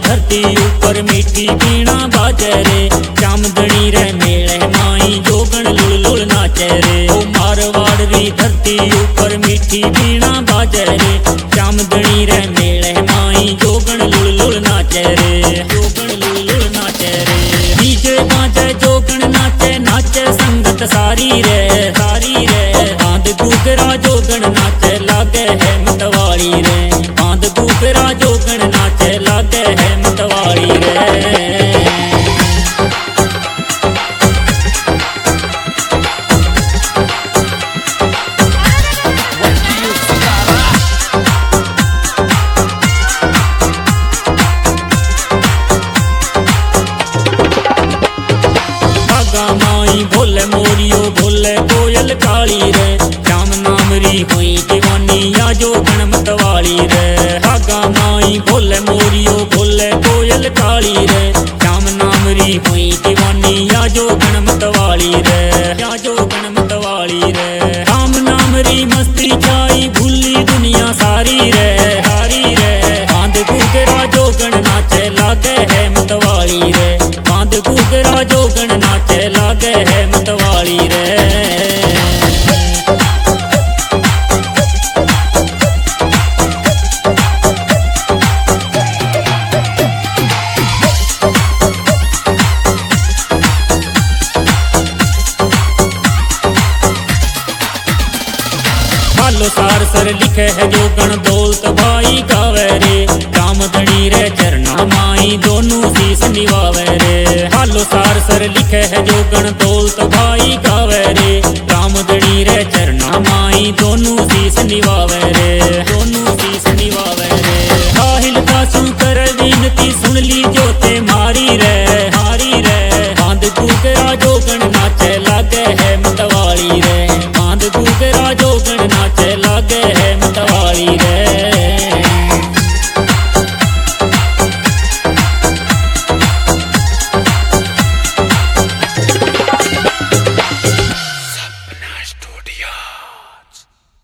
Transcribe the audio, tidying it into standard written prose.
धरती ऊपर मीठी बीणा बाजे रे। चामदनी रे मेले माई जोगन लुल लुल नाचे रे। ओ मारवाड़ री धरती ऊपर मीठी बीणा बाजे रे। चामदनी रे मेले माई जोगन लुल लुल नाचे रे। जोगन लुल लुल नाचे रे। डीजे बाजे जोगन नाचे नाचे संगत सारी रे सारी रे। बांध गुगरा जोगन नाचे लागे है मतवाली रे। बांध गुगरा जोगन नाचे लागे है मतवाली रे। माई भोले मोरियो भोले कोयल काली रे। श्याम नाम री हुई दीवानी या जोगन मतवाली रे। हागा माई भोले मोरियो भोले कोयल काली रे। श्याम नाम री हुई दीवानी या जोगन मतवाली रे। या जोगन मतवाली रे। राम नाम री मस्ती छाई भूली दुनिया सारी रे सारी रे। बांध गुगरा जोगन नाचे लागे है मतवाली रे। बांध गुगरा जोगन नाचे लागे है मतवाली रे। हालो सार सर लिखे है जोगन दौलत भाई गावे रे। चामदनी रे चरना माई दोनों शीस निवावे रे। हालो सार सर लिखे है जोगन दौलत भाई गावे रे। चामदनी रे चरना माई दोनों शीस निवावे रे। दोनों शीस निवावे रे। साहिल का सुकर विनती सुन ली जोते मारी रे हारी रे। बांध गुगरा जोगन नाचे लागे है मतवाली रे। बांध गुगरा जोगन नाचे लागे है